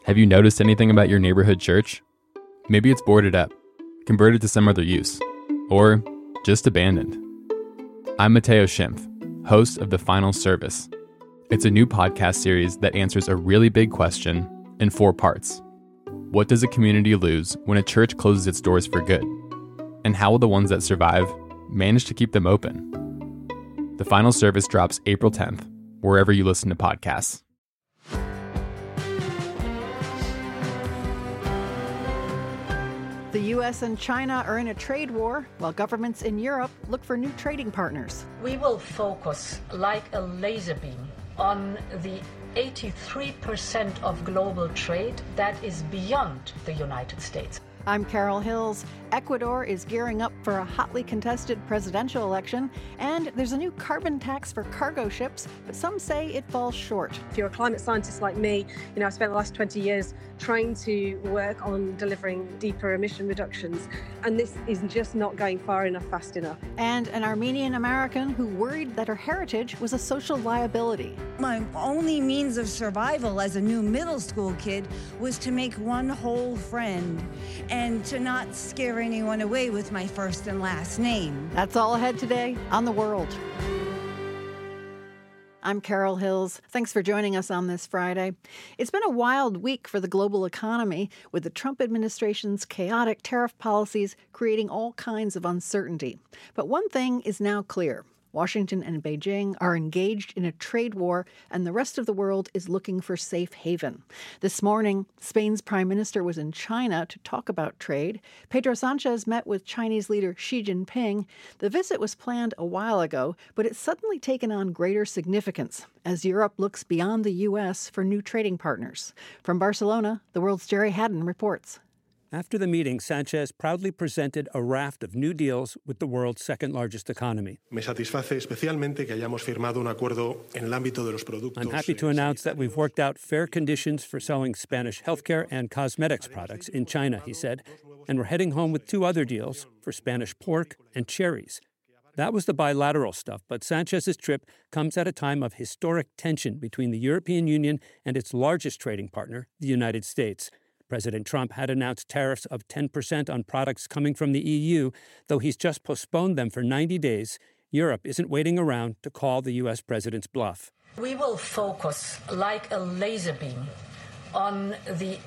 Have you noticed anything about your neighborhood church? Maybe it's boarded up, converted to some other use, or just abandoned. I'm Mateo Schimpf, host of The Final Service. It's a new podcast series that answers a really big question in 4 parts. What does a community lose when a church closes its doors for good? And how will the ones that survive manage to keep them open? The Final Service drops April 10th, wherever you listen to podcasts. The U.S. and China are in a trade war, while governments in Europe look for new trading partners. We will focus like a laser beam on the 83% of global trade that is beyond the United States. I'm Carol Hills. Ecuador is gearing up for a hotly contested presidential election, and there's a new carbon tax for cargo ships, but some say it falls short. If you're a climate scientist like me, I've spent the last 20 years trying to work on delivering deeper emission reductions, and this is just not going far enough, fast enough. And an Armenian American who worried that her heritage was a social liability. My only means of survival as a new middle school kid was to make one whole friend and to not scare anyone away with my first and last name. That's all ahead today on The World. I'm Carol Hills. Thanks for joining us on this Friday. It's been a wild week for the global economy, with the Trump administration's chaotic tariff policies creating all kinds of uncertainty. But one thing is now clear. Washington and Beijing are engaged in a trade war, and the rest of the world is looking for safe haven. This morning, Spain's prime minister was in China to talk about trade. Pedro Sanchez met with Chinese leader Xi Jinping. The visit was planned a while ago, but it's suddenly taken on greater significance as Europe looks beyond the U.S. for new trading partners. From Barcelona, The World's Jerry Haddon reports. After the meeting, Sanchez proudly presented a raft of new deals with the world's second-largest economy. Me satisface especialmente que hayamos firmado un acuerdo en el ámbito de los productos. I'm happy to announce that we've worked out fair conditions for selling Spanish healthcare and cosmetics products in China, he said, and we're heading home with 2 other deals for Spanish pork and cherries. That was the bilateral stuff, but Sanchez's trip comes at a time of historic tension between the European Union and its largest trading partner, the United States. President Trump had announced tariffs of 10% on products coming from the EU, though he's just postponed them for 90 days. Europe isn't waiting around to call the U.S. president's bluff. We will focus like a laser beam on the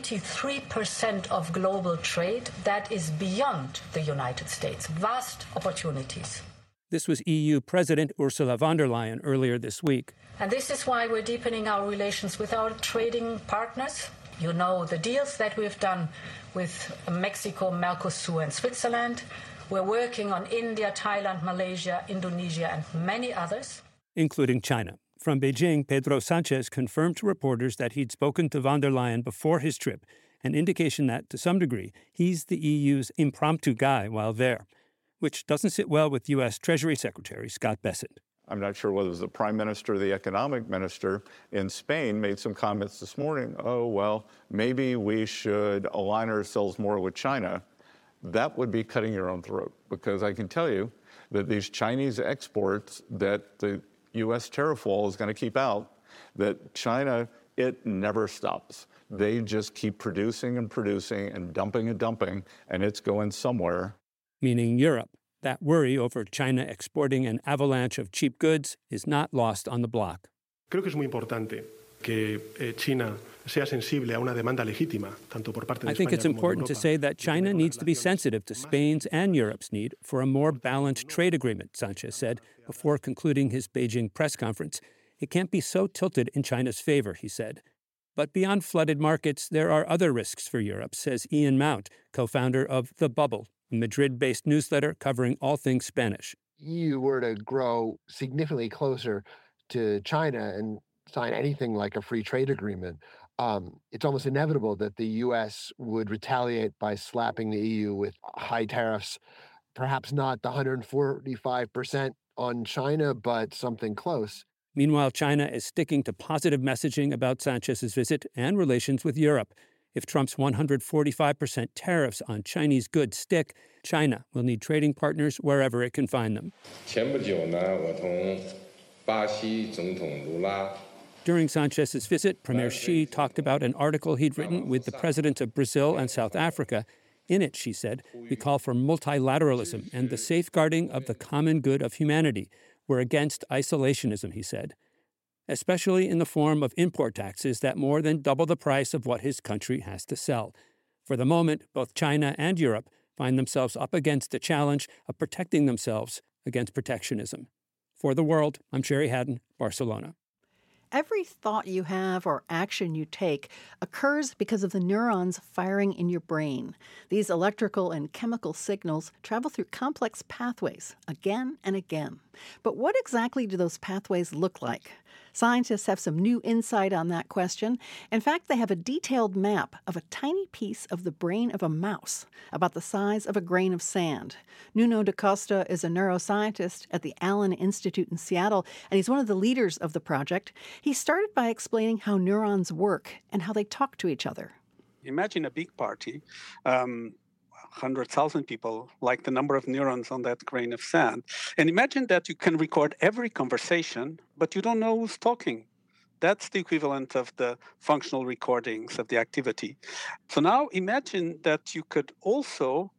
83% of global trade that is beyond the United States. Vast opportunities. This was EU President Ursula von der Leyen earlier this week. And this is why we're deepening our relations with our trading partners. You know the deals that we've done with Mexico, Mercosur, and Switzerland. We're working on India, Thailand, Malaysia, Indonesia, and many others, including China. From Beijing, Pedro Sanchez confirmed to reporters that he'd spoken to von der Leyen before his trip, an indication that, to some degree, he's the EU's impromptu guy while there, which doesn't sit well with U.S. Treasury Secretary Scott Bessent. I'm not sure whether it was the prime minister or the economic minister in Spain made some comments this morning. Oh, well, maybe we should align ourselves more with China. That would be cutting your own throat, because I can tell you that these Chinese exports that the U.S. tariff wall is going to keep out, that China, it never stops. They just keep producing and producing and dumping, and it's going somewhere. Meaning Europe. That worry over China exporting an avalanche of cheap goods is not lost on the bloc. Creo que es muy importante que China sea sensible a una demanda legítima, tanto por parte de España como de Europa. I think it's important to say that China needs to be sensitive to Spain's and Europe's need for a more balanced trade agreement, Sanchez said before concluding his Beijing press conference. It can't be so tilted in China's favor, he said. But beyond flooded markets, there are other risks for Europe, says Ian Mount, co-founder of The Bubble, a Madrid-based newsletter covering all things Spanish. EU were to grow significantly closer to China and sign anything like a free trade agreement, it's almost inevitable that the U.S. would retaliate by slapping the EU with high tariffs, perhaps not the 145% on China, but something close. Meanwhile, China is sticking to positive messaging about Sanchez's visit and relations with Europe. If Trump's 145% tariffs on Chinese goods stick, China will need trading partners wherever it can find them. 前不久呢，我同巴西总统卢拉 During Sanchez's visit, Premier Xi talked about an article he'd written with the presidents of Brazil and South Africa. In it, she said, we call for multilateralism and the safeguarding of the common good of humanity. We're against isolationism, he said, especially in the form of import taxes that more than double the price of what his country has to sell. For the moment, both China and Europe find themselves up against the challenge of protecting themselves against protectionism. For The World, I'm Sherry Haddon, Barcelona. Every thought you have or action you take occurs because of the neurons firing in your brain. These electrical and chemical signals travel through complex pathways again and again. But what exactly do those pathways look like? Scientists have some new insight on that question. In fact, they have a detailed map of a tiny piece of the brain of a mouse, about the size of a grain of sand. Nuno da Costa is a neuroscientist at the Allen Institute in Seattle, and he's one of the leaders of the project. He started by explaining how neurons work and how they talk to each other. Imagine a big party, 100,000 people, like the number of neurons on that grain of sand. And imagine that you can record every conversation, but you don't know who's talking. That's the equivalent of the functional recordings of the activity. So now imagine that you could also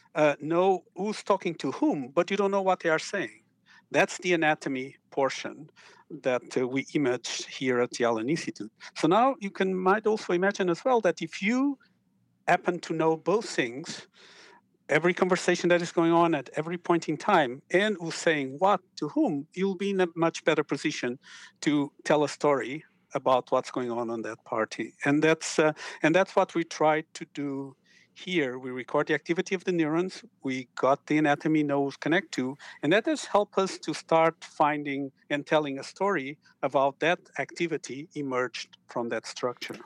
know who's talking to whom, but you don't know what they are saying. That's the anatomy portion that we imaged here at the Allen Institute. So now you might also imagine as well that if you happen to know both things, every conversation that is going on at every point in time, and who's saying what to whom, you'll be in a much better position to tell a story about what's going on that party. And that's what we tried to do here. We record the activity of the neurons, we got the anatomy nodes connect to, and that has helped us to start finding and telling a story about that activity emerged from that structure.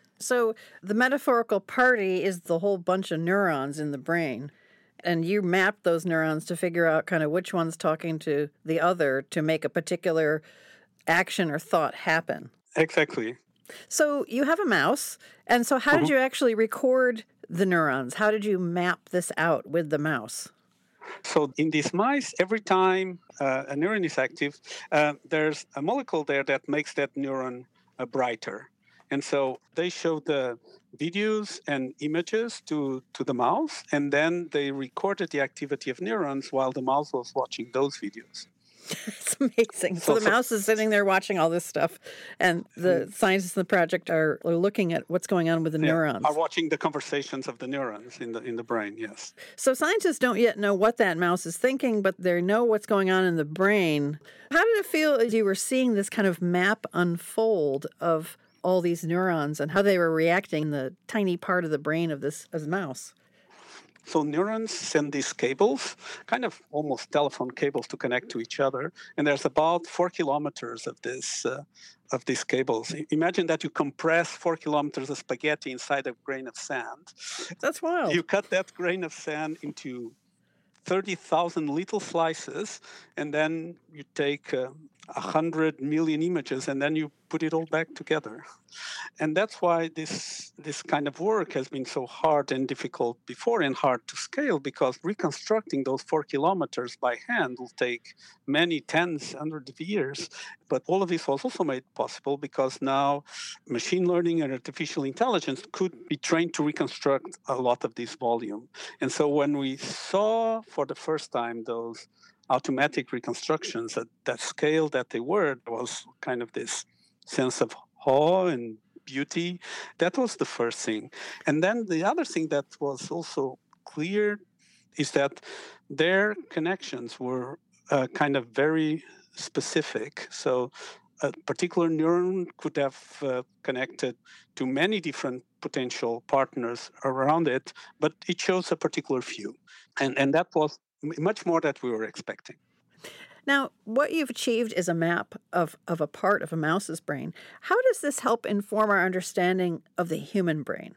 So the metaphorical party is the whole bunch of neurons in the brain, and you map those neurons to figure out kind of which one's talking to the other to make a particular action or thought happen. Exactly. So you have a mouse, and so how did you actually record the neurons? How did you map this out with the mouse? So in these mice, every time a neuron is active, there's a molecule there that makes that neuron brighter. And so they showed the videos and images to the mouse, and then they recorded the activity of neurons while the mouse was watching those videos. It's amazing. So the mouse is sitting there watching all this stuff, and the scientists in the project are looking at what's going on with the neurons. Are watching the conversations of the neurons in the brain, yes. So scientists don't yet know what that mouse is thinking, but they know what's going on in the brain. How did it feel as you were seeing this kind of map unfold of all these neurons and how they were reacting in the tiny part of the brain of this mouse? So neurons send these cables, kind of almost telephone cables, to connect to each other. And there's about 4 kilometers of these cables. Imagine that you compress 4 kilometers of spaghetti inside a grain of sand. That's wild. You cut that grain of sand into 30,000 little slices, and then you take 100 million images, and then you put it all back together. And that's why this kind of work has been so hard and difficult before, and hard to scale, because reconstructing those 4 kilometers by hand will take many tens, hundreds of years. But all of this was also made possible because now machine learning and artificial intelligence could be trained to reconstruct a lot of this volume. And so when we saw for the first time those automatic reconstructions at that scale that they were, there was kind of this sense of awe and beauty. That was the first thing. And then the other thing that was also clear is that their connections were kind of very specific. So a particular neuron could have connected to many different potential partners around it, but it chose a particular few. And that was much more than we were expecting. Now, what you've achieved is a map of a part of a mouse's brain. How does this help inform our understanding of the human brain?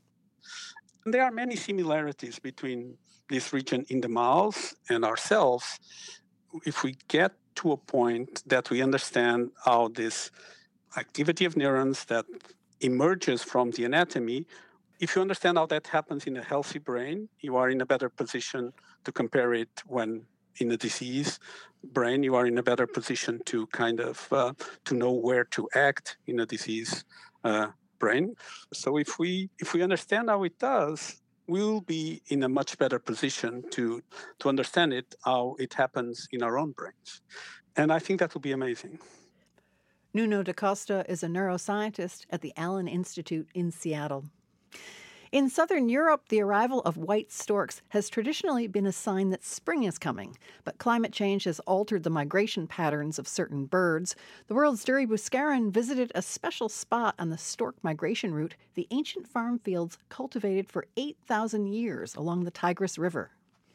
There are many similarities between this region in the mouse and ourselves. If we get to a point that we understand how this activity of neurons that emerges from the anatomy, if you understand how that happens in a healthy brain, you are in a better position to compare it when in a disease brain, you are in a better position to kind of to know where to act in a disease brain. So if we understand how it does, we'll be in a much better position to understand it, how it happens in our own brains. And I think that will be amazing. Nuno da Costa is a neuroscientist at the Allen Institute in Seattle. In southern Europe, the arrival of white storks has traditionally been a sign that spring is coming, but climate change has altered the migration patterns of certain birds. The world's Duri Buscarin visited a special spot on the stork migration route, the ancient farm fields cultivated for 8,000 years along the Tigris River.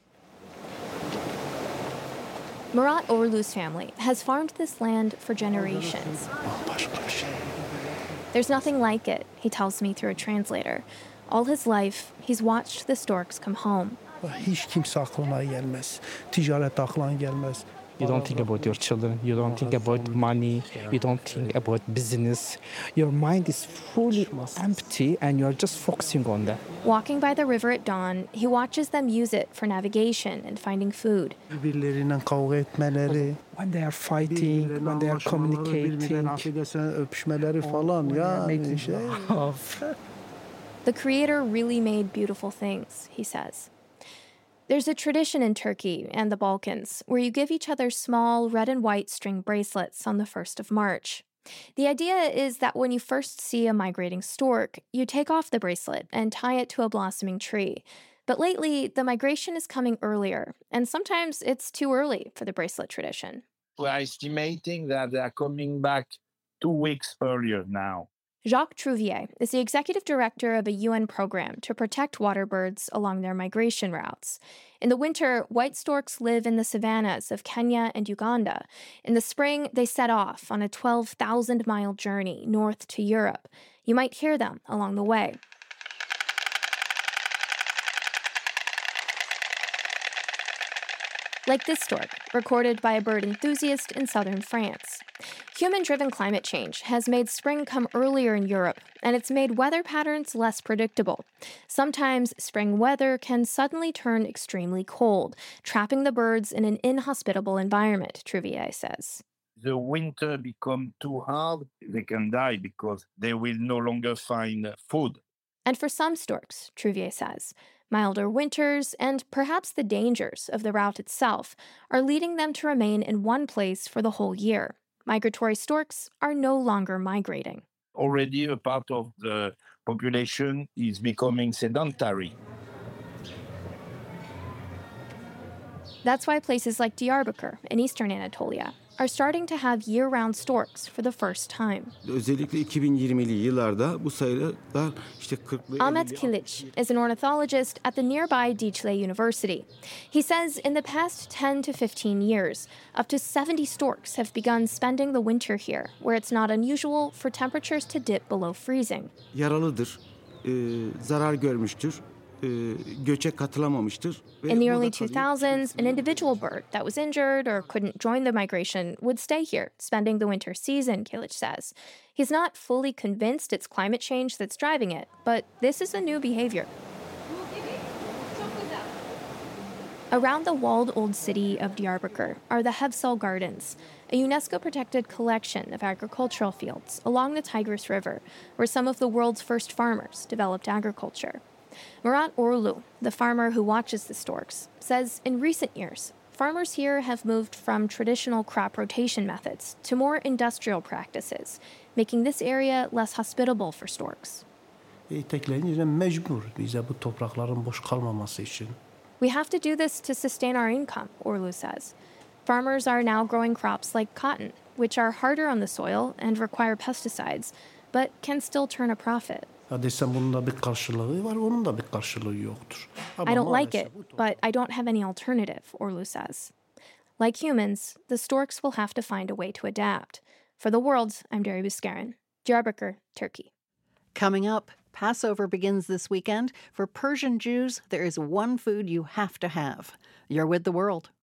Murat Orlu's family has farmed this land for generations. There's nothing like it, he tells me through a translator. All his life, he's watched the storks come home. You don't think about your children, you don't think about money, you don't think about business. Your mind is fully empty and you're just focusing on that. Walking by the river at dawn, he watches them use it for navigation and finding food. When they are fighting, when they are communicating, The Creator really made beautiful things, he says. There's a tradition in Turkey and the Balkans where you give each other small red and white string bracelets on the 1st of March. The idea is that when you first see a migrating stork, you take off the bracelet and tie it to a blossoming tree. But lately, the migration is coming earlier, and sometimes it's too early for the bracelet tradition. We're estimating that they are coming back 2 weeks earlier now. Jacques Trouvier is the executive director of a UN program to protect water birds along their migration routes. In the winter, white storks live in the savannas of Kenya and Uganda. In the spring, they set off on a 12,000-mile journey north to Europe. You might hear them along the way. Like this stork, recorded by a bird enthusiast in southern France. Human-driven climate change has made spring come earlier in Europe, and it's made weather patterns less predictable. Sometimes spring weather can suddenly turn extremely cold, trapping the birds in an inhospitable environment, Trouvier says. The winter becomes too hard, they can die because they will no longer find food. And for some storks, Trouvier says, milder winters and perhaps the dangers of the route itself are leading them to remain in one place for the whole year. Migratory storks are no longer migrating. Already a part of the population is becoming sedentary. That's why places like Diyarbakir in eastern Anatolia are starting to have year-round storks for the first time. Özellikle 2020'li yıllarda bu sayılar Ahmet Kilic is an ornithologist at the nearby Dicle University. He says in the past 10 to 15 years, up to 70 storks have begun spending the winter here, where it's not unusual for temperatures to dip below freezing. Yaralıdır, zarar görmüştür. In the early 2000s, an individual bird that was injured or couldn't join the migration would stay here, spending the winter season, Kilic says. He's not fully convinced it's climate change that's driving it, but this is a new behavior. Around the walled old city of Diyarbakir are the Hevsel Gardens, a UNESCO-protected collection of agricultural fields along the Tigris River, where some of the world's first farmers developed agriculture. Murat Orlu, the farmer who watches the storks, says in recent years, farmers here have moved from traditional crop rotation methods to more industrial practices, making this area less hospitable for storks. We have to do this to sustain our income, Orlu says. Farmers are now growing crops like cotton, which are harder on the soil and require pesticides, but can still turn a profit. I don't like it, but I don't have any alternative, Orlu says. Like humans, the storks will have to find a way to adapt. For The World, I'm Duri Buscarin, Diyarbakir, Turkey. Coming up, Passover begins this weekend. For Persian Jews, there is one food you have to have. You're with The World.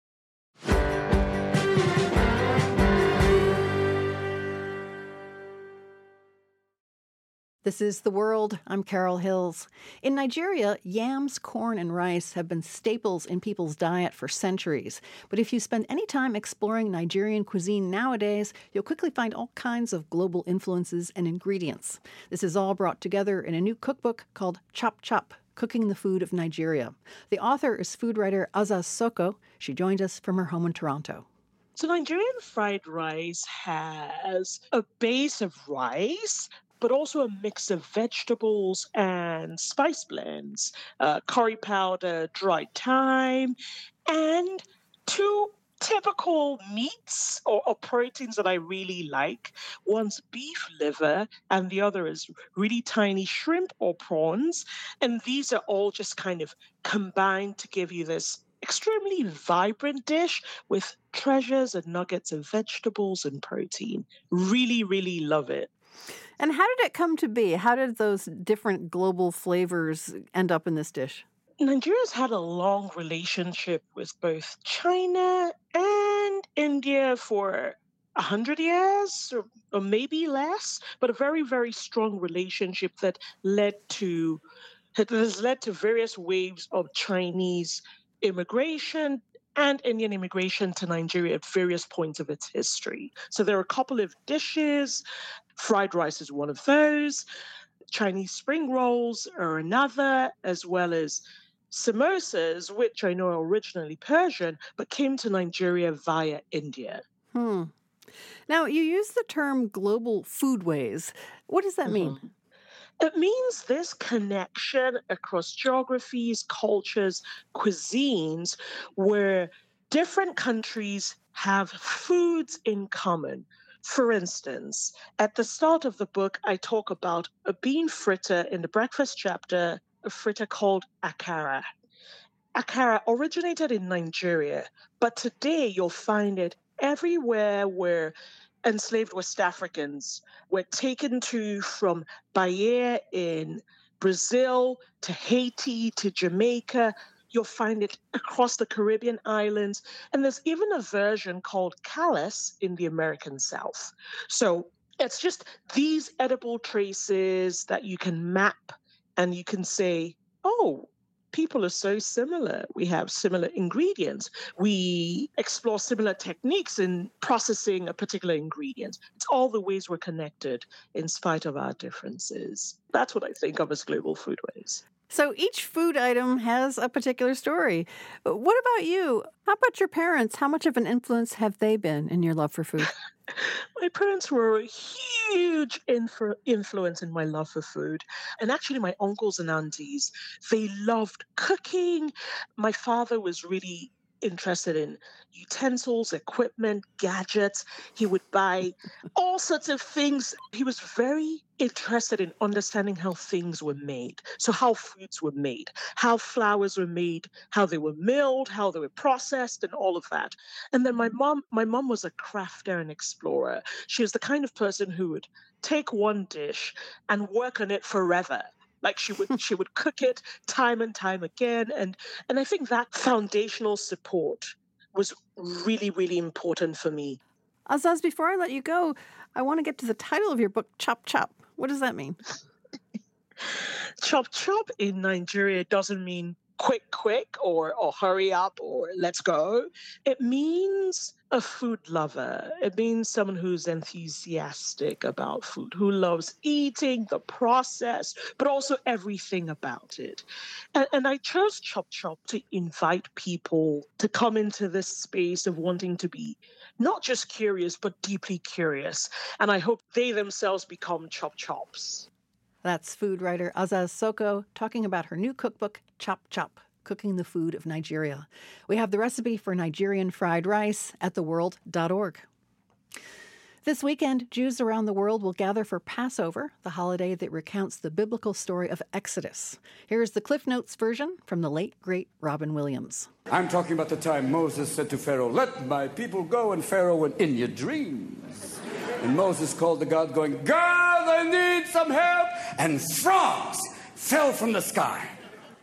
This is The World. I'm Carol Hills. In Nigeria, yams, corn, and rice have been staples in people's diet for centuries. But if you spend any time exploring Nigerian cuisine nowadays, you'll quickly find all kinds of global influences and ingredients. This is all brought together in a new cookbook called Chop Chop: Cooking the Food of Nigeria. The author is food writer Azaz Soko. She joined us from her home in Toronto. So Nigerian fried rice has a base of rice, but also a mix of vegetables and spice blends, curry powder, dried thyme, and two typical meats or proteins that I really like. One's beef liver, and the other is really tiny shrimp or prawns. And these are all just kind of combined to give you this extremely vibrant dish with treasures and nuggets of vegetables and protein. Really, really love it. And how did it come to be? How did those different global flavors end up in this dish? Nigeria's had a long relationship with both China and India for 100 years or maybe less, but a very, very strong relationship that has led to various waves of Chinese immigration and Indian immigration to Nigeria at various points of its history. So there are a couple of dishes. Fried rice is one of those. Chinese spring rolls are another, as well as samosas, which I know are originally Persian, but came to Nigeria via India. Now, you use the term global foodways. What does that mean? It means this connection across geographies, cultures, cuisines, where different countries have foods in common. For instance, at the start of the book, I talk about a bean fritter in the breakfast chapter, a fritter called akara. Akara originated in Nigeria, but today you'll find it everywhere where enslaved West Africans were taken to, from Bahia in Brazil to Haiti to Jamaica. You'll find it across the Caribbean islands. And there's even a version called Callas in the American South. So it's just these edible traces that you can map and you can say, oh, people are so similar. We have similar ingredients. We explore similar techniques in processing a particular ingredient. It's all the ways we're connected in spite of our differences. That's what I think of as global foodways. So each food item has a particular story. What about you? How about your parents? How much of an influence have they been in your love for food? My parents were a huge influence in my love for food. And actually, my uncles and aunties, they loved cooking. My father was really interested in utensils, equipment, gadgets. He would buy all sorts of things. He was very interested in understanding how things were made. So how foods were made, how flours were made, how they were milled, how they were processed, and all of that. And then my mom was a crafter and explorer. She was the kind of person who would take one dish and work on it forever. Like she would cook it time and time again. And I think that foundational support was really, really important for me. Azaz, before I let you go, I want to get to the title of your book, Chop Chop. What does that mean? Chop Chop in Nigeria doesn't mean quick, or hurry up, or let's go. It means a food lover. It means someone who's enthusiastic about food, who loves eating, the process, but also everything about it. And I chose Chop Chop to invite people to come into this space of wanting to be not just curious, but deeply curious. And I hope they themselves become Chop Chops. That's food writer Azaz Soko talking about her new cookbook, Chop Chop: Cooking the Food of Nigeria. We have the recipe for Nigerian fried rice at theworld.org. This weekend, Jews around the world will gather for Passover, the holiday that recounts the biblical story of Exodus. Here's the Cliff Notes version from the late, great Robin Williams. I'm talking about the time Moses said to Pharaoh, "Let my people go," and Pharaoh went, "In your dreams." And Moses called to God, going, "God, I need some help." And frogs fell from the sky.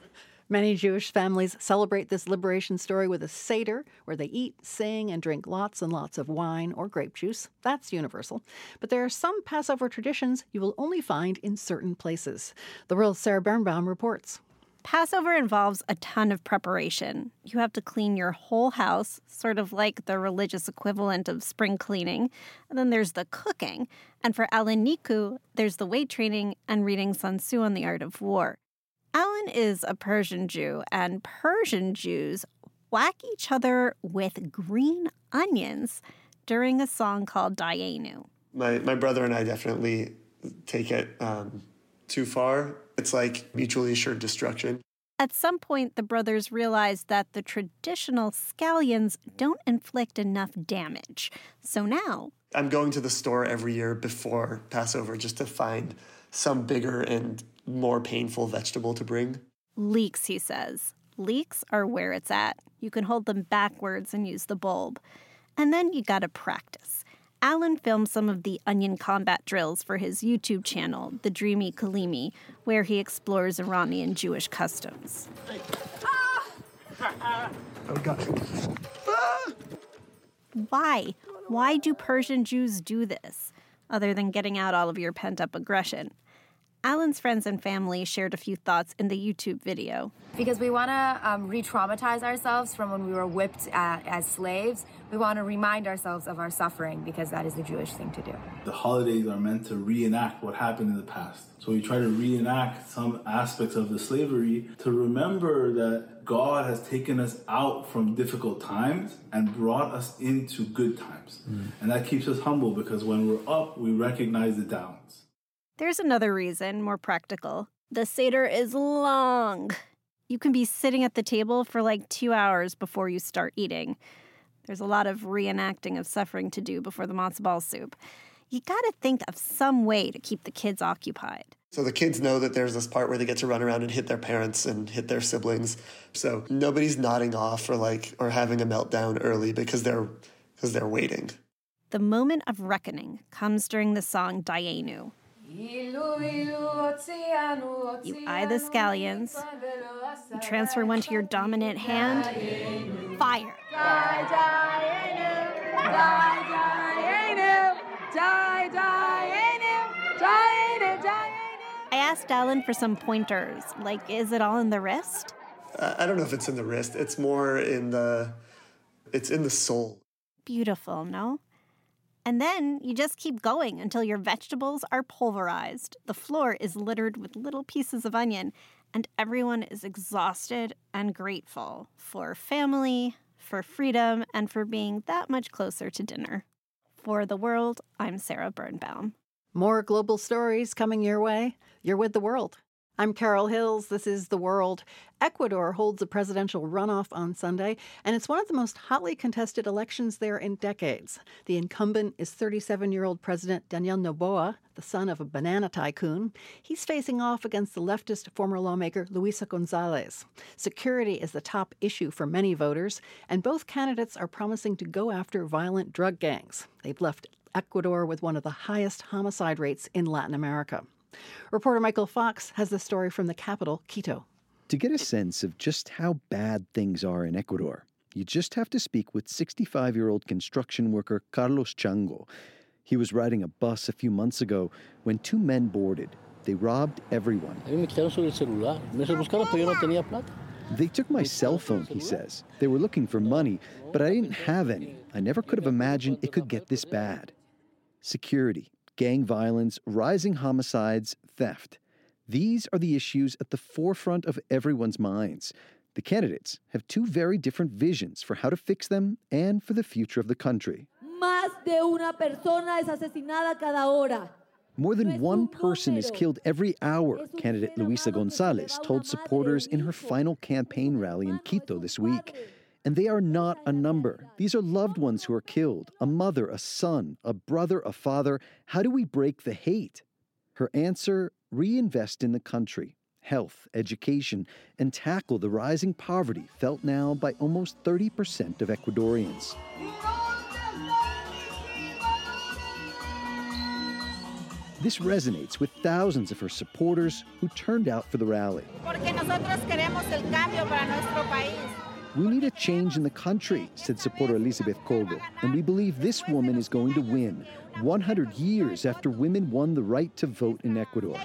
Many Jewish families celebrate this liberation story with a Seder, where they eat, sing, and drink lots and lots of wine or grape juice. That's universal. But there are some Passover traditions you will only find in certain places. The World's Sarah Birnbaum reports. Passover involves a ton of preparation. You have to clean your whole house, sort of like the religious equivalent of spring cleaning. And then there's the cooking. And for Alan Niku, there's the weight training and reading Sun Tzu on the art of war. Alan is a Persian Jew, and Persian Jews whack each other with green onions during a song called Dayenu. My brother and I definitely take it too far. It's like mutually assured destruction. At some point, the brothers realized that the traditional scallions don't inflict enough damage. So now I'm going to the store every year before Passover just to find some bigger and more painful vegetable to bring. Leeks, he says. Leeks are where it's at. You can hold them backwards and use the bulb. And then you gotta practice. Alan filmed some of the onion combat drills for his YouTube channel, The Dreamy Kalimi, where he explores Iranian Jewish customs. Oh, gosh. Why? Why do Persian Jews do this, other than getting out all of your pent-up aggression? Alan's friends and family shared a few thoughts in the YouTube video. Because we want to re-traumatize ourselves from when we were whipped as slaves. We want to remind ourselves of our suffering because that is the Jewish thing to do. The holidays are meant to reenact what happened in the past. So we try to reenact some aspects of the slavery to remember that God has taken us out from difficult times and brought us into good times. And that keeps us humble because when we're up, we recognize the downs. There's another reason, more practical. The Seder is long. You can be sitting at the table for like 2 hours before you start eating. There's a lot of reenacting of suffering to do before the matzo ball soup. You gotta think of some way to keep the kids occupied. So the kids know that there's this part where they get to run around and hit their parents and hit their siblings. So nobody's nodding off or having a meltdown early because they're waiting. The moment of reckoning comes during the song Dayenu. You eye the scallions. You transfer one to your dominant hand. Fire. I asked Alan for some pointers. Like, is it all in the wrist? I don't know if it's in the wrist. It's more in the soul. Beautiful, no? And then you just keep going until your vegetables are pulverized. The floor is littered with little pieces of onion, and everyone is exhausted and grateful for family, for freedom, and for being that much closer to dinner. For The World, I'm Sarah Birnbaum. More global stories coming your way. You're with The World. I'm Carol Hills. This is The World. Ecuador holds a presidential runoff on Sunday, and it's one of the most hotly contested elections there in decades. The incumbent is 37-year-old President Daniel Noboa, the son of a banana tycoon. He's facing off against the leftist former lawmaker Luisa González. Security is the top issue for many voters, and both candidates are promising to go after violent drug gangs. They've left Ecuador with one of the highest homicide rates in Latin America. Reporter Michael Fox has the story from the capital, Quito. To get a sense of just how bad things are in Ecuador, you just have to speak with 65-year-old construction worker Carlos Chango. He was riding a bus a few months ago when two men boarded. They robbed everyone. They took my cell phone, he says. They were looking for money, but I didn't have any. I never could have imagined it could get this bad. Security, gang violence, rising homicides, theft. These are the issues at the forefront of everyone's minds. The candidates have two very different visions for how to fix them and for the future of the country. More than one person is killed every hour, candidate Luisa González told supporters in her final campaign rally in Quito this week. And they are not a number. These are loved ones who are killed, a mother, a son, a brother, a father. How do we break the hate? Her answer, reinvest in the country, health, education, and tackle the rising poverty felt now by almost 30% of Ecuadorians. This resonates with thousands of her supporters who turned out for the rally. We need a change in the country, said supporter Elizabeth Cogo, and we believe this woman is going to win, 100 years after women won the right to vote in Ecuador.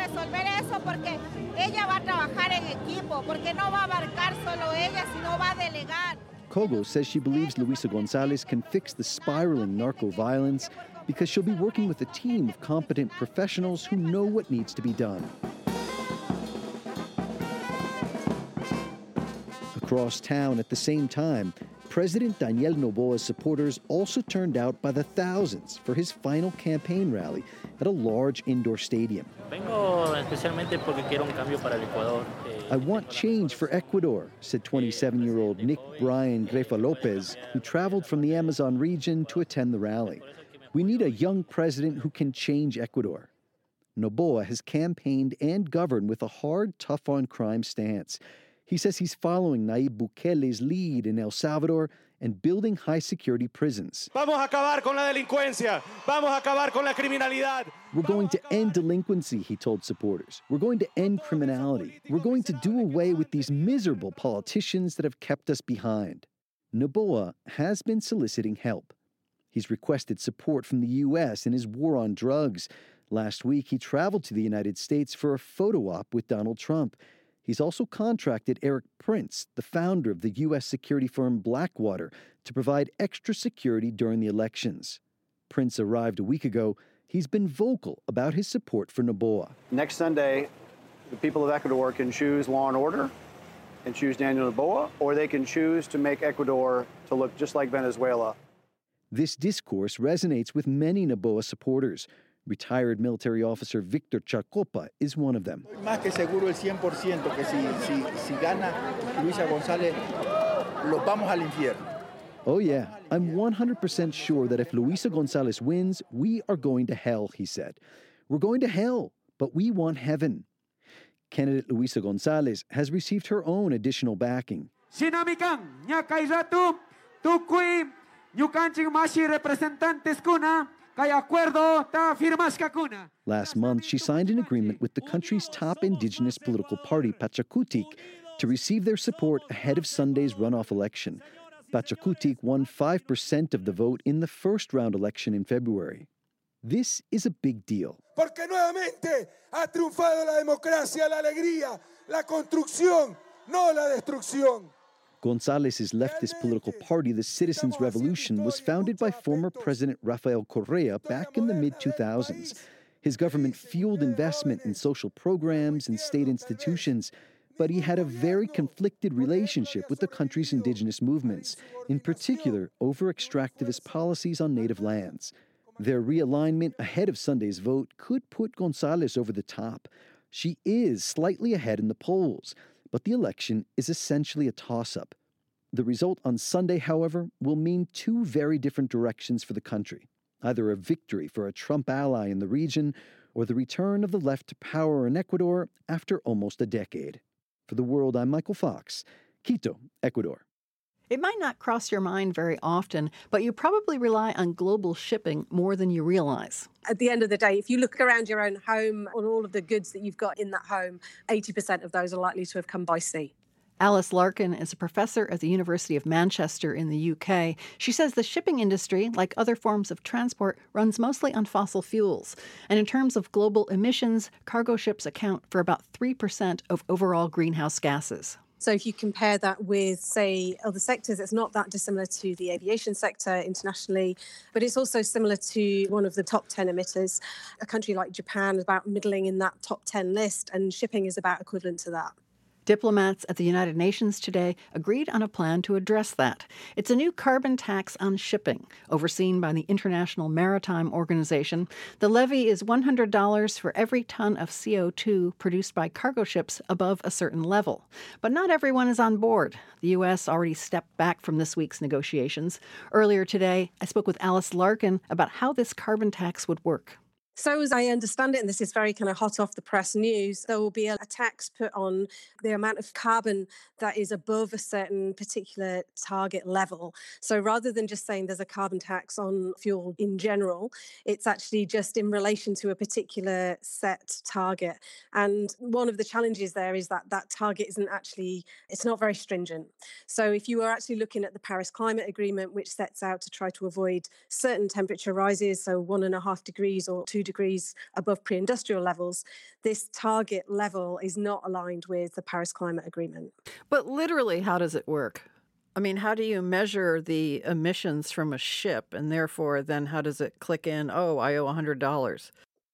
Cogo says she believes Luisa Gonzalez can fix the spiraling narco violence because she'll be working with a team of competent professionals who know what needs to be done. Across town at the same time, President Daniel Noboa's supporters also turned out by the thousands for his final campaign rally at a large indoor stadium. I want change for Ecuador, said 27-year-old Nick Brian Grefa Lopez, who traveled from the Amazon region to attend the rally. We need a young president who can change Ecuador. Noboa has campaigned and governed with a hard, tough-on-crime stance. He says he's following Nayib Bukele's lead in El Salvador and building high-security prisons. Vamos a acabar con la delincuencia. Vamos a acabar con la criminalidad. We're going to end delinquency, he told supporters. We're going to end criminality. We're going to do away with these miserable politicians that have kept us behind. Noboa has been soliciting help. He's requested support from the U.S. in his war on drugs. Last week, he traveled to the United States for a photo op with Donald Trump. He's also contracted Eric Prince, the founder of the U.S. security firm Blackwater, to provide extra security during the elections. Prince arrived a week ago. He's been vocal about his support for Noboa. Next Sunday, the people of Ecuador can choose law and order and choose Daniel Noboa, or they can choose to make Ecuador to look just like Venezuela. This discourse resonates with many Noboa supporters. Retired military officer Victor Chacopa is one of them. Más que seguro el 100% que si gana Luisa González, los vamos al infierno. Oh yeah, I'm 100% sure that if Luisa González wins, we are going to hell, he said. We're going to hell, but we want heaven. Candidate Luisa González has received her own additional backing. Sinamikan, nya kairatu, tukui, nyukanching mashi representantes kuna. Last month, she signed an agreement with the country's top indigenous political party, Pachakutik, to receive their support ahead of Sunday's runoff election. Pachakutik won 5% of the vote in the first-round election in February. This is a big deal. Porque nuevamente ha triunfado la democracia, la alegría, la construcción, no la destrucción. González's leftist political party, the Citizens' Revolution, was founded by former President Rafael Correa back in the mid-2000s. His government fueled investment in social programs and state institutions, but he had a very conflicted relationship with the country's indigenous movements, in particular over extractivist policies on native lands. Their realignment ahead of Sunday's vote could put González over the top. She is slightly ahead in the polls, but the election is essentially a toss-up. The result on Sunday, however, will mean two very different directions for the country, either a victory for a Trump ally in the region or the return of the left to power in Ecuador after almost a decade. For The World, I'm Michael Fox, Quito, Ecuador. It might not cross your mind very often, but you probably rely on global shipping more than you realize. At the end of the day, if you look around your own home on all of the goods that you've got in that home, 80% of those are likely to have come by sea. Alice Larkin is a professor at the University of Manchester in the UK. She says the shipping industry, like other forms of transport, runs mostly on fossil fuels. And in terms of global emissions, cargo ships account for about 3% of overall greenhouse gases. So if you compare that with, say, other sectors, it's not that dissimilar to the aviation sector internationally, but it's also similar to one of the top 10 emitters. A country like Japan is about middling in that top 10 list, and shipping is about equivalent to that. Diplomats at the United Nations today agreed on a plan to address that. It's a new carbon tax on shipping, overseen by the International Maritime Organization. The levy is $100 for every ton of CO2 produced by cargo ships above a certain level. But not everyone is on board. The U.S. already stepped back from this week's negotiations. Earlier today, I spoke with Alice Larkin about how this carbon tax would work. So as I understand it, and this is very kind of hot off the press news, there will be a tax put on the amount of carbon that is above a certain particular target level. So rather than just saying there's a carbon tax on fuel in general, it's actually just in relation to a particular set target. And one of the challenges there is that that target isn't actually, it's not very stringent. So if you are actually looking at the Paris Climate Agreement, which sets out to try to avoid certain temperature rises, so 1.5 degrees or 2 degrees above pre-industrial levels, this target level is not aligned with the Paris Climate Agreement. But literally, how does it work? I mean, how do you measure the emissions from a ship? And therefore, then how does it click in, oh, I owe $100?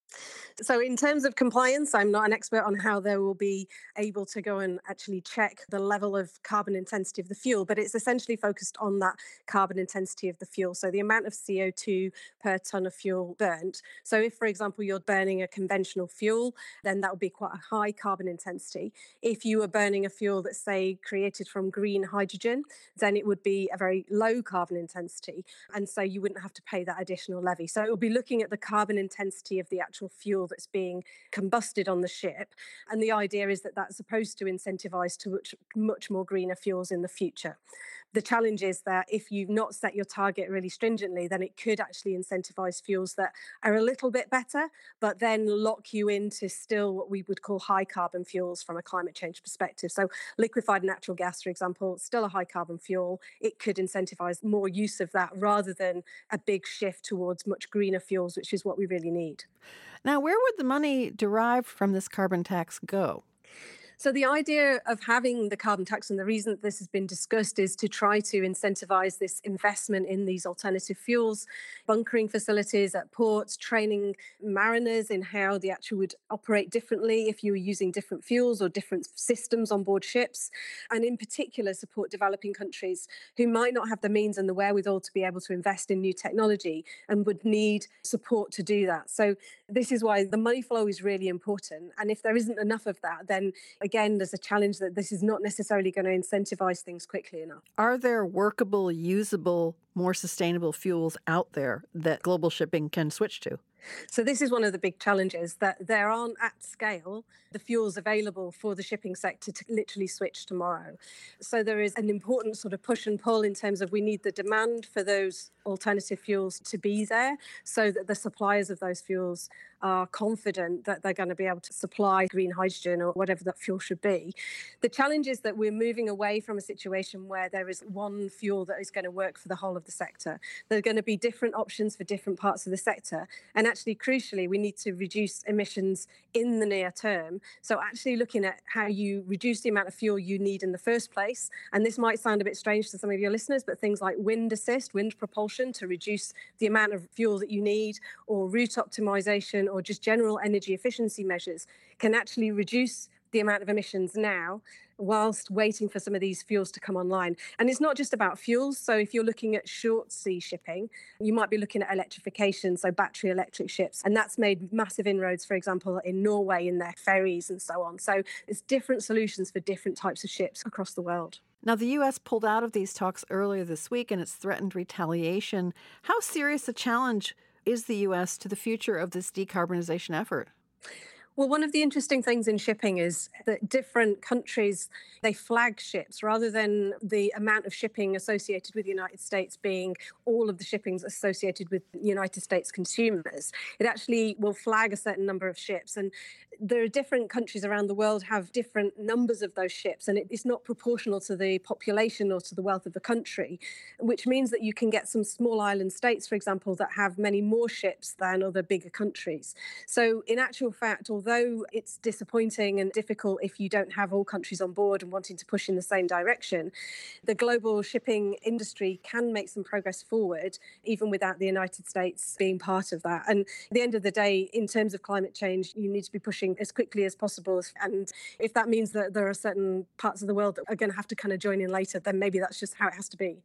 So in terms of compliance, I'm not an expert on how they will be able to go and actually check the level of carbon intensity of the fuel, but it's essentially focused on that carbon intensity of the fuel. So the amount of CO2 per ton of fuel burnt. So if, for example, you're burning a conventional fuel, then that would be quite a high carbon intensity. If you were burning a fuel that's, say, created from green hydrogen, then it would be a very low carbon intensity. And so you wouldn't have to pay that additional levy. So it will be looking at the carbon intensity of the actual fuel that's being combusted on the ship. And the idea is that that's supposed to incentivize to much more greener fuels in the future. The challenge is that if you've not set your target really stringently, then it could actually incentivize fuels that are a little bit better, but then lock you into still what we would call high carbon fuels from a climate change perspective. So liquefied natural gas, for example, still a high carbon fuel. It could incentivize more use of that rather than a big shift towards much greener fuels, which is what we really need. Now, where would the money derived from this carbon tax go? So the idea of having the carbon tax, and the reason that this has been discussed, is to try to incentivize this investment in these alternative fuels, bunkering facilities at ports, training mariners in how they actually would operate differently if you were using different fuels or different systems on board ships, and in particular support developing countries who might not have the means and the wherewithal to be able to invest in new technology and would need support to do that. So this is why the money flow is really important. And if there isn't enough of that, then again, there's a challenge that this is not necessarily going to incentivize things quickly enough. Are there workable, usable, more sustainable fuels out there that global shipping can switch to? So this is one of the big challenges, that there aren't at scale the fuels available for the shipping sector to literally switch tomorrow. So there is an important sort of push and pull in terms of we need the demand for those alternative fuels to be there so that the suppliers of those fuels are confident that they're going to be able to supply green hydrogen or whatever that fuel should be. The challenge is that we're moving away from a situation where there is one fuel that is going to work for the whole of the sector. There are going to be different options for different parts of the sector. And actually, crucially, we need to reduce emissions in the near term. So actually looking at how you reduce the amount of fuel you need in the first place. And this might sound a bit strange to some of your listeners, but things like wind assist, wind propulsion to reduce the amount of fuel that you need, or route optimization, or just general energy efficiency measures can actually reduce the amount of emissions now whilst waiting for some of these fuels to come online. And it's not just about fuels. So if you're looking at short sea shipping, you might be looking at electrification, so battery electric ships. And that's made massive inroads, for example, in Norway in their ferries and so on. So it's different solutions for different types of ships across the world. Now, the U.S. pulled out of these talks earlier this week, and it's threatened retaliation. How serious a challenge is the U.S. to the future of this decarbonization effort? Well, one of the interesting things in shipping is that different countries, they flag ships rather than the amount of shipping associated with the United States being all of the shippings associated with United States consumers. It actually will flag a certain number of ships. And there are different countries around the world have different numbers of those ships, and it's not proportional to the population or to the wealth of the country, which means that you can get some small island states, for example, that have many more ships than other bigger countries. So in actual fact, although it's disappointing and difficult if you don't have all countries on board and wanting to push in the same direction, the global shipping industry can make some progress forward, even without the United States being part of that. And at the end of the day, in terms of climate change, you need to be pushing as quickly as possible. And if that means that there are certain parts of the world that are going to have to kind of join in later, then maybe that's just how it has to be.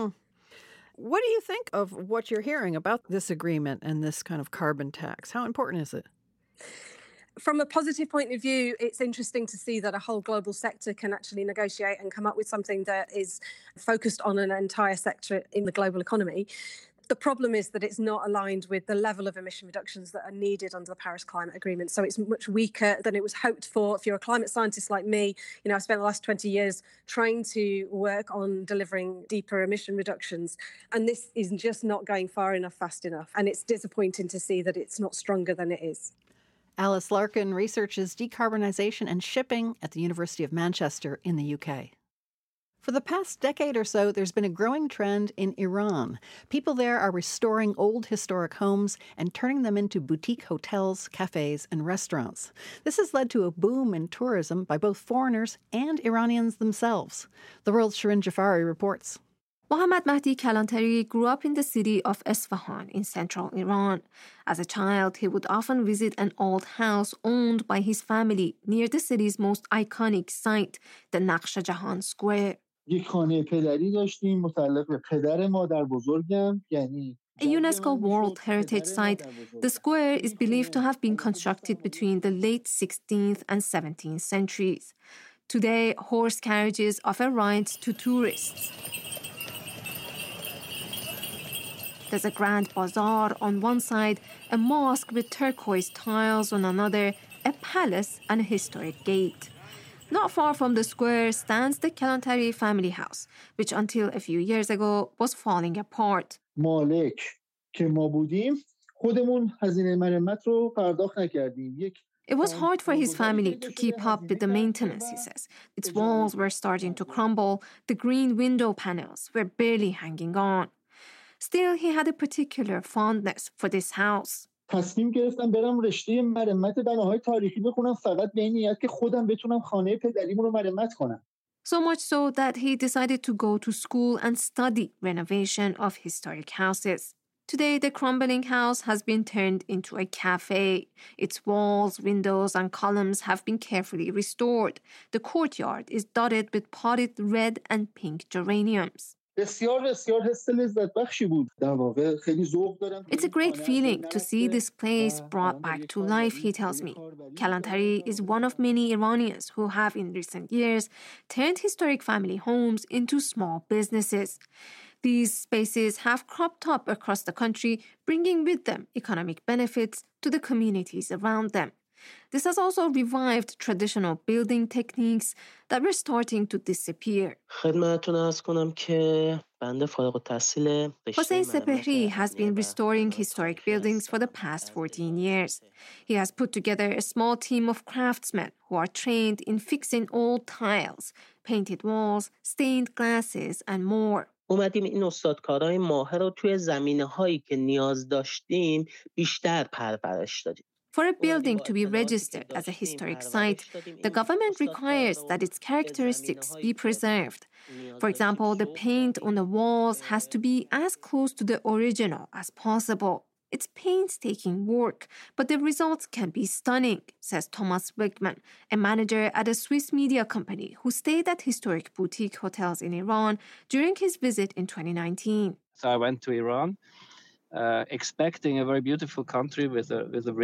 What do you think of what you're hearing about this agreement and this kind of carbon tax? How important is it? From a positive point of view, it's interesting to see that a whole global sector can actually negotiate and come up with something that is focused on an entire sector in the global economy. The problem is that it's not aligned with the level of emission reductions that are needed under the Paris Climate Agreement. So it's much weaker than it was hoped for. If you're a climate scientist like me, I spent the last 20 years trying to work on delivering deeper emission reductions. And this is just not going far enough, fast enough. And it's disappointing to see that it's not stronger than it is. Alice Larkin researches decarbonisation and shipping at the University of Manchester in the UK. For the past decade or so, there's been a growing trend in Iran. People there are restoring old historic homes and turning them into boutique hotels, cafes, and restaurants. This has led to a boom in tourism by both foreigners and Iranians themselves. The World's Shirin Jafari reports. Mohammad Mahdi Kalantari grew up in the city of Esfahan in central Iran. As a child, he would often visit an old house owned by his family near the city's most iconic site, the Naqsh Jahan Square. A UNESCO World Heritage Site, the square is believed to have been constructed between the late 16th and 17th centuries. Today, horse carriages offer rides to tourists. There's a grand bazaar on one side, a mosque with turquoise tiles on another, a palace and a historic gate. Not far from the square stands the Kalantari family house, which until a few years ago was falling apart. It was hard for his family to keep up with the maintenance, he says. Its walls were starting to crumble, the green window panels were barely hanging on. Still, he had a particular fondness for this house. تصمیم گرفتم برم رشته مرمت بناهای تاریخی بخونم فقط به این نیت که خودم بتونم خانه پدریمون رو مرمت کنم. So much so that he decided to go to school and study renovation of historic houses. Today, the crumbling house has been turned into a cafe. Its walls, windows, and columns have been carefully restored. The courtyard is dotted with potted red and pink geraniums. It's a great feeling to see this place brought back to life, he tells me. Kalantari is one of many Iranians who have in recent years turned historic family homes into small businesses. These spaces have cropped up across the country, bringing with them economic benefits to the communities around them. This has also revived traditional building techniques that were starting to disappear. Hossein Sepehri has been restoring historic buildings for the past 14 years. He has put together a small team of craftsmen who are trained in fixing old tiles, painted walls, stained glasses, and more. اومدیم این استادکارای ماهر رو توی زمینه‌هایی که نیاز داشتیم بیشتر پرورش دادیم. For a building to be registered as a historic site, the government requires that its characteristics be preserved. For example, the paint on the walls has to be as close to the original as possible. It's painstaking work, but the results can be stunning, says Thomas Wigman, a manager at a Swiss media company who stayed at historic boutique hotels in Iran during his visit in 2019. So I went to Iran. Expecting a very beautiful country with a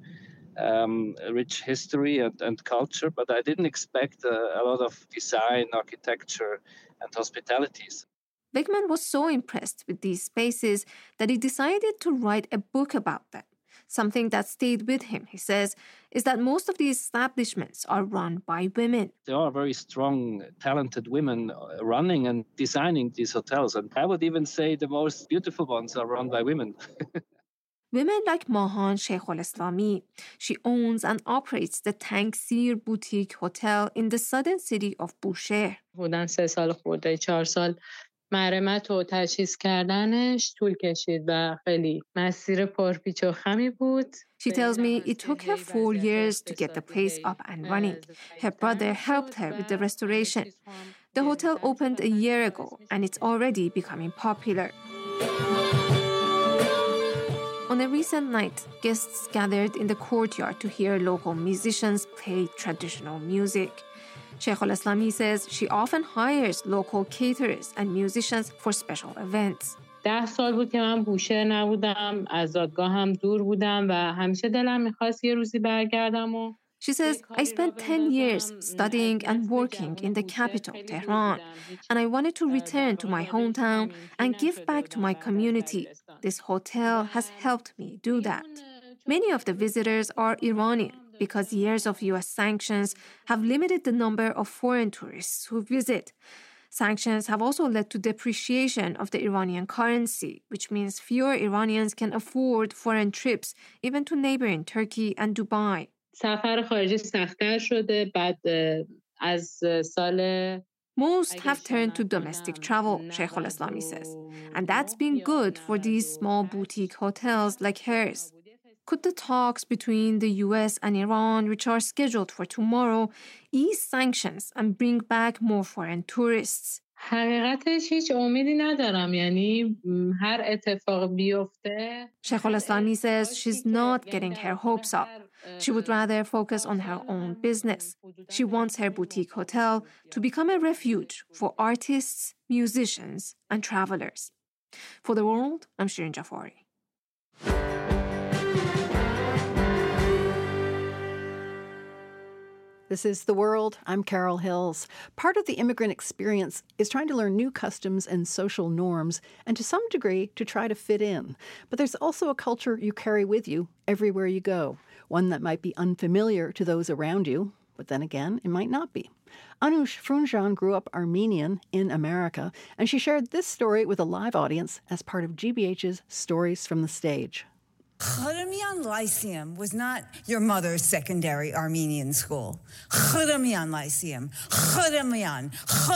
rich history and culture, but I didn't expect a lot of design, architecture, and hospitalities. Wigman was so impressed with these spaces that he decided to write a book about them. Something that stayed with him, he says, is that most of these establishments are run by women. There are very strong, talented women running and designing these hotels. And I would even say the most beautiful ones are run by women. Women like Mahan Sheikh-ul-Islami. She owns and operates the Tangsir Boutique Hotel in the southern city of Bushehr. مرمت و تجهیز کردنش طول کشید و خیلی مسیر پرپیچ و خمی بود. She tells me it took her 4 years to get the place up and running. Her brother helped her with the restoration. The hotel opened a year ago and it's already becoming popular. On a recent night, guests gathered in the courtyard to hear local musicians play traditional music. Sheikh-ul-Islami says she often hires local caterers and musicians for special events. 10 سال بود که من بوشهر نبودم، از دادگاه هم دور بودم و همیشه دلم می‌خواست یه روزی برگردم و She says, I spent 10 years studying and working in the capital, Tehran, and I wanted to return to my hometown and give back to my community. This hotel has helped me do that. Many of the visitors are Iranian because years of U.S. sanctions have limited the number of foreign tourists who visit. Sanctions have also led to depreciation of the Iranian currency, which means fewer Iranians can afford foreign trips, even to neighboring Turkey and Dubai. سفر خارجی سخت‌تر شده بعد از سال Most have turned to domestic travel, Sheikh al-Islami says, and that's been good for these small boutique hotels like hers. Could the talks between the US and Iran, which are scheduled for tomorrow, ease sanctions and bring back more foreign tourists? حقیقتش هیچ امیدی ندارم یعنی هر اتفاق بیفته Sheikh al-Islami says she's not getting her hopes up. She would rather focus on her own business. She wants her boutique hotel to become a refuge for artists, musicians, and travelers. For The World, I'm Shirin Jafari. This is The World. I'm Carol Hills. Part of the immigrant experience is trying to learn new customs and social norms, and to some degree, to try to fit in. But there's also a culture you carry with you everywhere you go, one that might be unfamiliar to those around you, but then again, it might not be. Anush Frunjan grew up Armenian in America, and she shared this story with a live audience as part of GBH's Stories from the Stage. Khuramian Lyceum was not your mother's secondary Armenian school. Khuramian Lyceum, Khuramian,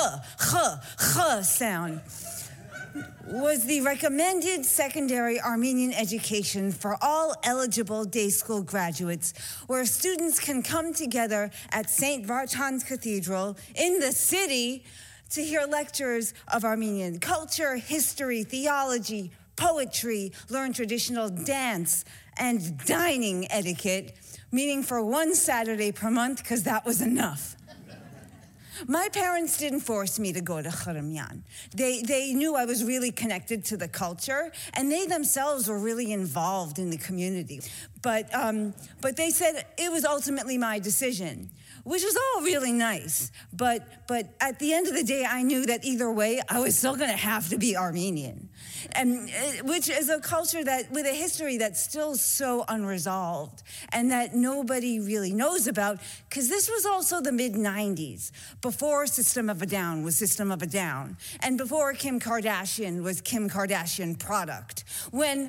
sound, was the recommended secondary Armenian education for all eligible day school graduates, where students can come together at St. Vartan's Cathedral in the city to hear lectures of Armenian culture, history, theology, poetry, learn traditional dance, and dining etiquette, meeting for one Saturday per month because that was enough. My parents didn't force me to go to Khuramian. They knew I was really connected to the culture, and they themselves were really involved in the community. But they said it was ultimately my decision, which was all really nice. But at the end of the day, I knew that either way, I was still going to have to be Armenian, and which is a culture that with a history that's still so unresolved and that nobody really knows about, because this was also the mid-90s, before System of a Down was System of a Down, and before Kim Kardashian was Kim Kardashian product. When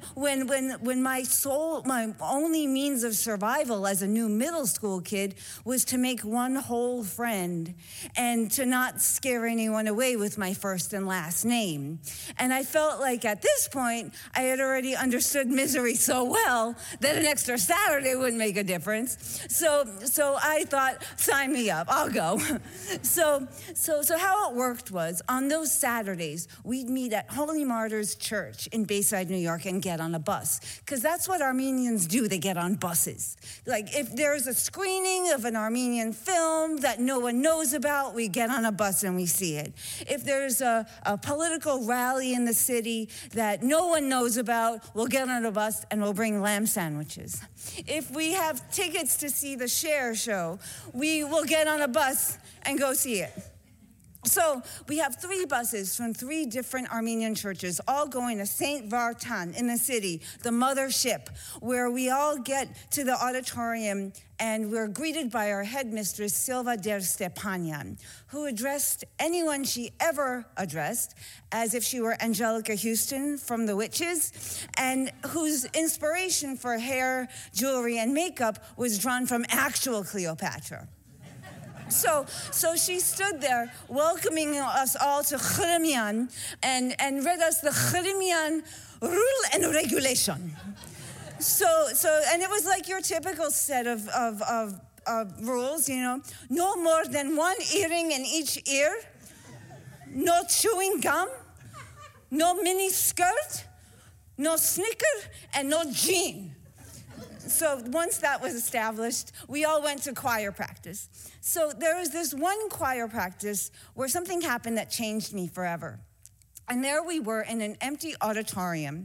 my only means of survival as a new middle school kid was to make one whole friend and to not scare anyone away with my first and last name. And I felt like at this point, I had already understood misery so well that an extra Saturday wouldn't make a difference. So I thought, sign me up, I'll go. So how it worked was, on those Saturdays, we'd meet at Holy Martyrs Church in Bayside, New York, and get on a bus. Because that's what Armenians do, they get on buses. Like, if there's a screening of an Armenian film that no one knows about, we get on a bus and we see it. If there's a political rally in the city that no one knows about, we'll get on a bus and we'll bring lamb sandwiches. If we have tickets to see the Cher show, we will get on a bus and go see it. So we have 3 buses from 3 different Armenian churches, all going to St. Vartan in the city, the mothership, where we all get to the auditorium and we're greeted by our headmistress, Silva Der Stepanyan, who addressed anyone she ever addressed as if she were Angelica Houston from The Witches, and whose inspiration for hair, jewelry, and makeup was drawn from actual Cleopatra. So she stood there welcoming us all to Khuramian and read us the Khuramian rule and regulation. And it was like your typical set of rules, you know. No more than 1 earring in each ear, no chewing gum, no mini skirt, no sneaker, and no jean. So once that was established, we all went to choir practice. So there was this one choir practice where something happened that changed me forever. And there we were in an empty auditorium,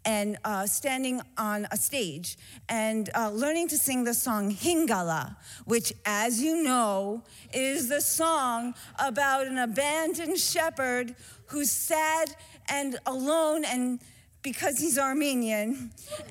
and standing on a stage and learning to sing the song Hingala, which, as you know, is the song about an abandoned shepherd who's sad and alone and because he's Armenian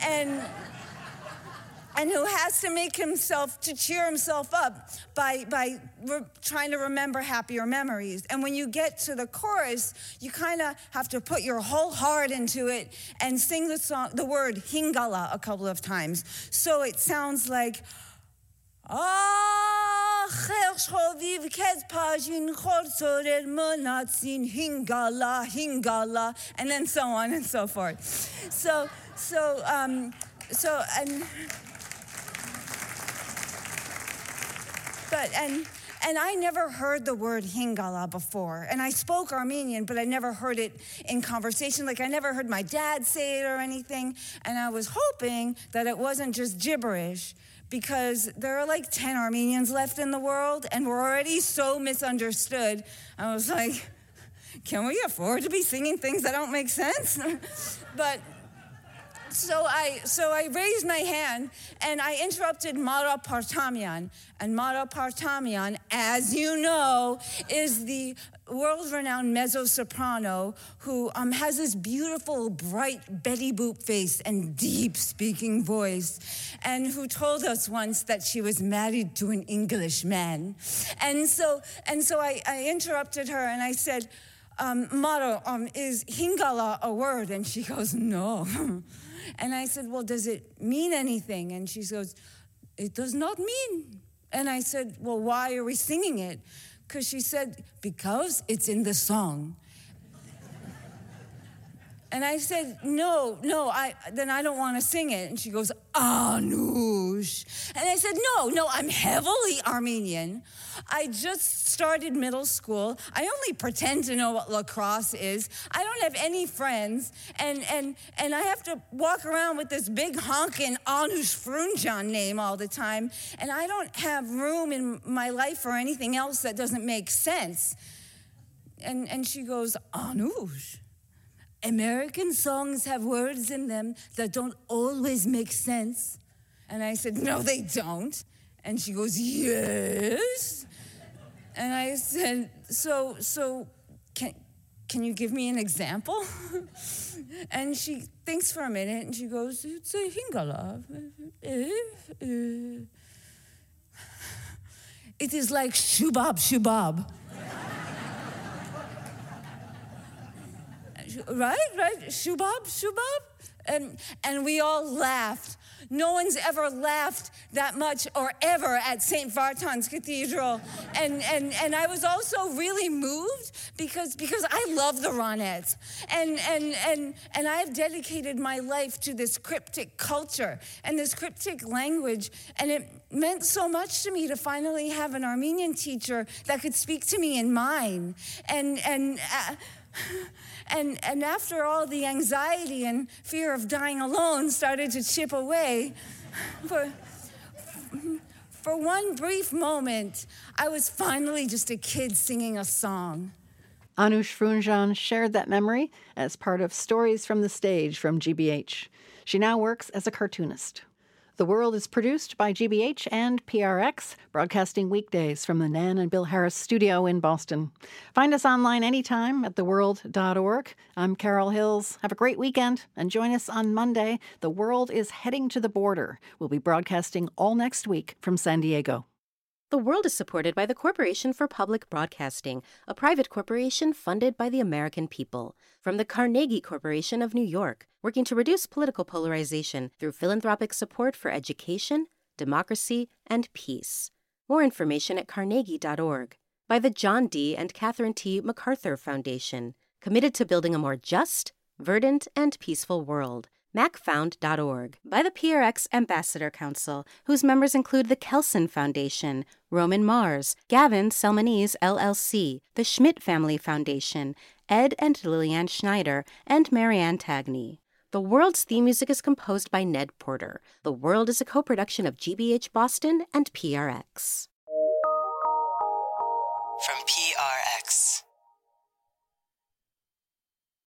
and who has to make himself, to cheer himself up by trying to remember happier memories. And when you get to the chorus, you kind of have to put your whole heart into it and sing the song, the word Hingala a couple of times. So it sounds like, Hingala, and then so on and so forth. And I never heard the word Hingala before. And I spoke Armenian, but I never heard it in conversation. Like, I never heard my dad say it or anything. And I was hoping that it wasn't just gibberish, because there are like 10 Armenians left in the world, and we're already so misunderstood. I was like, can we afford to be singing things that don't make sense? But So I raised my hand and I interrupted Mara Partamyan. And Mara Partamyan, as you know, is the world-renowned mezzo-soprano who has this beautiful, bright Betty Boop face and deep speaking voice, and who told us once that she was married to an Englishman. And so I interrupted her and I said, Mara, is Hingala a word? And she goes, no. And I said, well, does it mean anything? And she goes, it does not mean. And I said, well, why are we singing it? Because she said, because it's in the song. And I said, no, then I don't want to sing it. And she goes, Anush. And I said, no, I'm heavily Armenian. I just started middle school. I only pretend to know what lacrosse is. I don't have any friends. And I have to walk around with this big honkin' Anush Frunjan name all the time. And I don't have room in my life for anything else that doesn't make sense. And she goes, Anush. American songs have words in them that don't always make sense. And I said, no, they don't. And she goes, yes. And I said, so can you give me an example? And she thinks for a minute and she goes, it's a Hingala. It is like shubab, shubab. Right, shubab. And we all laughed. No one's ever laughed that much or ever at St. Vartan's Cathedral. And I was also really moved because I love the Ronettes. And I've dedicated my life to this cryptic culture and this cryptic language. And it meant so much to me to finally have an Armenian teacher that could speak to me in mine. And after all the anxiety and fear of dying alone started to chip away, for one brief moment, I was finally just a kid singing a song. Anush Frunjan shared that memory as part of Stories from the Stage from GBH. She now works as a cartoonist. The World is produced by GBH and PRX, broadcasting weekdays from the Nan and Bill Harris studio in Boston. Find us online anytime at theworld.org. I'm Carol Hills. Have a great weekend and join us on Monday. The World is heading to the border. We'll be broadcasting all next week from San Diego. The World is supported by the Corporation for Public Broadcasting, a private corporation funded by the American people. From the Carnegie Corporation of New York, working to reduce political polarization through philanthropic support for education, democracy, and peace. More information at carnegie.org. By the John D. and Catherine T. MacArthur Foundation, committed to building a more just, verdant, and peaceful world. macfound.org. By the PRX Ambassador Council, whose members include the Kelson Foundation, Roman Mars, Gavin Selmanese LLC, the Schmidt Family Foundation, Ed and Lillian Schneider, and Marianne Tagney. The World's theme music is composed by Ned Porter. The World is a co-production of GBH Boston and PRX. From PRX.